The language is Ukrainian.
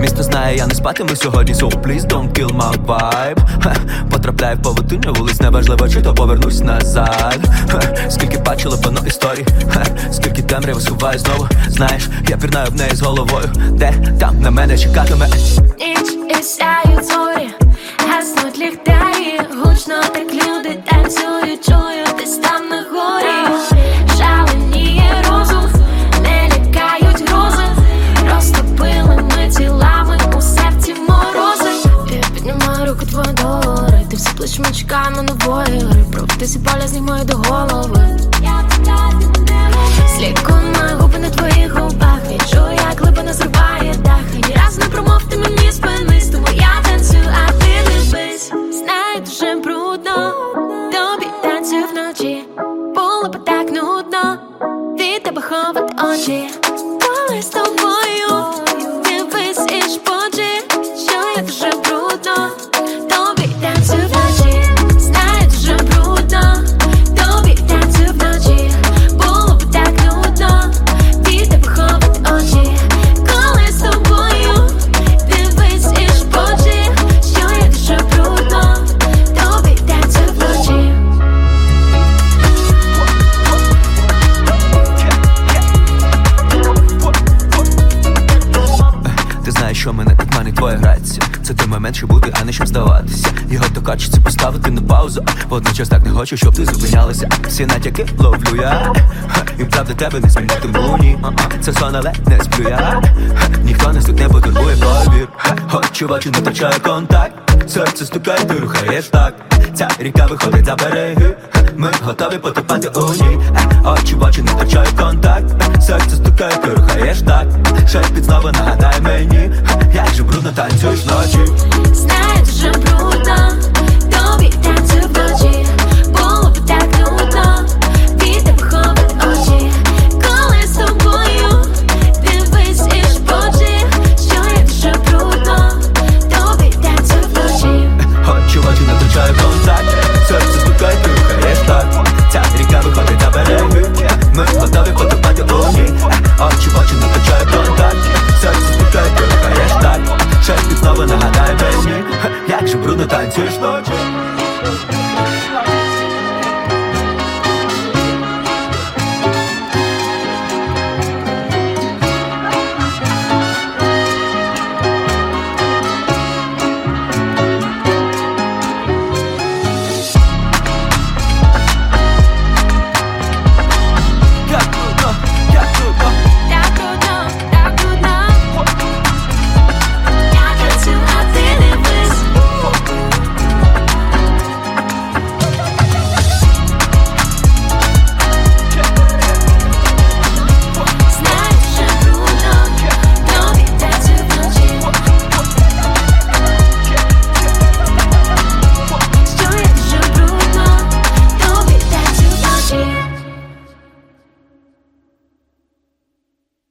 Місто знає, я не спатиму сьогодні, so please don't kill my vibe. Потрапляю в павутиння вулиць, неважливо, чи то повернусь назад. Скільки бачила воно історій, скільки темряви сховаю знову. Знаєш, я пірнаю в неї з головою, де там на мене чекатиме. Ніч і сяють зорі, гаснуть ліхтарі, гучно так люди танцюють, чую десь там на горі. Шаленіє розум, не лякають грози, розтопилими тілами у серці морози. Я піднімаю руку твою до гори, ти все плечима чекає на нової гри. Провтися поля знімаю до голови. Слідкуй губи на твоїх губах, відчую, як глибина зриває дах. Ні разу не промов, ти мені спинись, тому я танцюю, а ти дивись. Знаю, дуже брудно, тобі танцюю вночі. Було б так нудно від тебе ховати очі. Коли з тобою дивись і шпочи, що я дуже брудно, тобі танцюю вночі. Знаю, дуже брудно, тобі танцюю вночі. Було б так нудно від тебе ховати очі. Коли з тобою дивись і шпочи, що я дуже брудно, тобі танцюю вночі. Ти знаєш, що мене так манить твоя грація. Це той момент, щоб бути, а не щоб здаватися. Його докачиться поставити на паузу. Водночас так не хочу, щоб ти зупинялася. Всі натяки ловлю я, і правда тебе не змінити муні. Це сон, але не сплю я. Ніхто нас тут не потурбує, повір. Очі в очі не втрачає контакт. Серце стукає, ти рухаєш так. Ця ріка виходить за береги. Ми готові потопати у ній. Очі в очі не втрачають контакт. Серце стукає, ти рухаєш так. Шепіт знову нагадай мені, як же брудно танцюєш вночі. Знаю, дуже брудно, тобі танцюю вночі. Було б так нудно від тебе ховати очі. Коли з тобою дивись і шпочи, що я дуже брудно, тобі танцюю вночі. Очі в очі не втрачає контакт. Серце стукає, ти рухаєш так. Ця ріка виходить за береги. Ми готові потопати у ній. Очі в очі не втрачає контакт. Серце стукає, ти рухаєш так. Шепіт знову нагадай мені, як же брудно танцюєш вночі.